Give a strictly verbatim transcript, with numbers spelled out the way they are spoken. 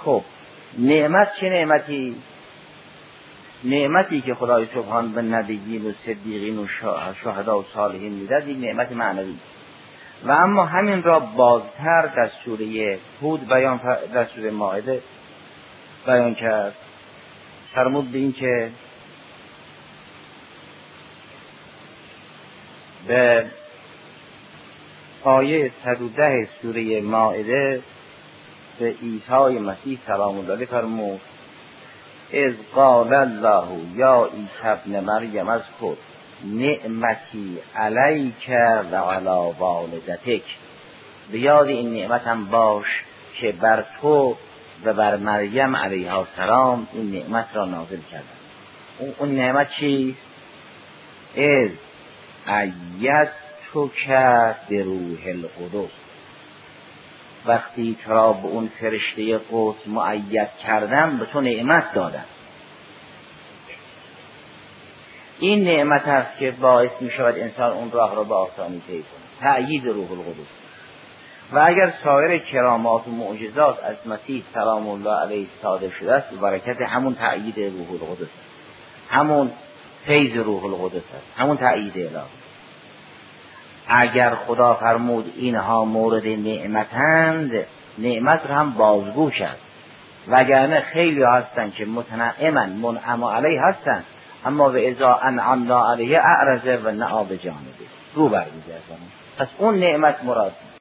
خب نعمت چه نعمتی؟ نعمتی که خدای سبحان به نبیین و صدیقین و شهدا و صالحین میداد این نعمت معنوی. و اما همین را بازتر در سوره هود بیان، در سوره مائده بیان کرد. فرمود به این که به آیه صد و ده سوره مائده به عیسی مسیح سلام الله علیه فرمود اذ قال الله یا عیسی ابن مریم اذکر نعمتی علیک و علی والدتک، به یاد این نعمتم باش که بر تو و بر مریم علیها السلام این نعمت را نازل کردم. اون نعمت چیست؟ اذ ایدتک بروح القدس، وقتی تو را به اون فرشته قدس مؤید کردم به تو نعمت دادم. این نعمت است که باعث می شود انسان اون راه را به آسانی طی کند، تأیید روح القدس. و اگر سایر کرامات و معجزات از مسیح سلام الله علیه صادر شده است، برکت همون تأیید روح القدس است، همون فیض روح القدس است، همون تأیید الهی. اگر خدا فرمود اینها مورد نعمتند، نعمت را هم بازگو کرد. وگرنه خیلی هستن که متنعما منعم علیه هستن، اما و اذا انعمنا علیه اعرض و نأى بجانبه، رو برمیگردن. پس اون نعمت مراد